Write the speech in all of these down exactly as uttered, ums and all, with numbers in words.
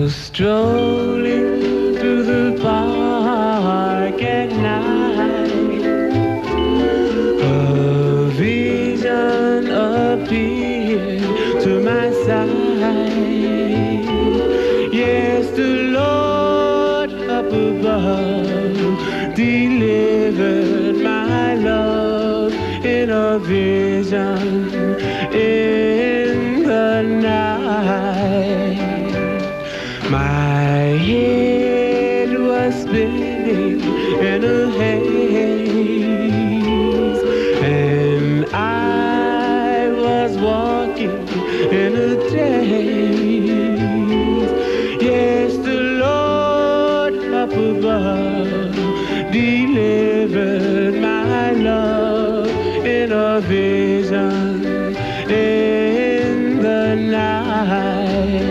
Strolling through the park at night, a vision appeared to my sight. Yes, the Lord up above delivered my love in a vision in the night. My head was spinning in a haze, and I was walking in a daze. Yes, the Lord up above delivered my love in a vision in the night.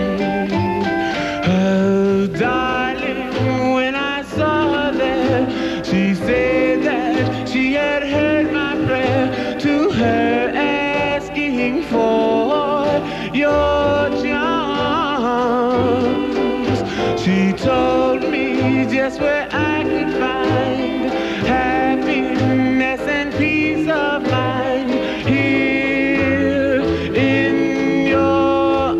Oh, darling, when I saw her there, she said that she had heard my prayer to her, asking for your charms. She told me just where I could find happiness and peace of mind here in your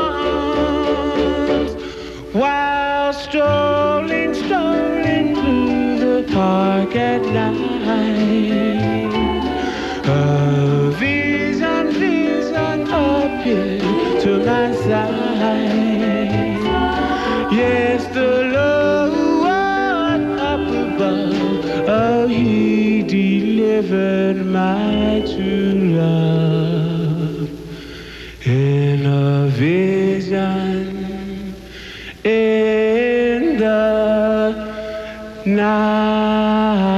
arms. While strolling, strolling through the park at night, a vision, vision appeared to my sight. Yes, the Lord up above, oh, He delivered my true love in a vision in the night.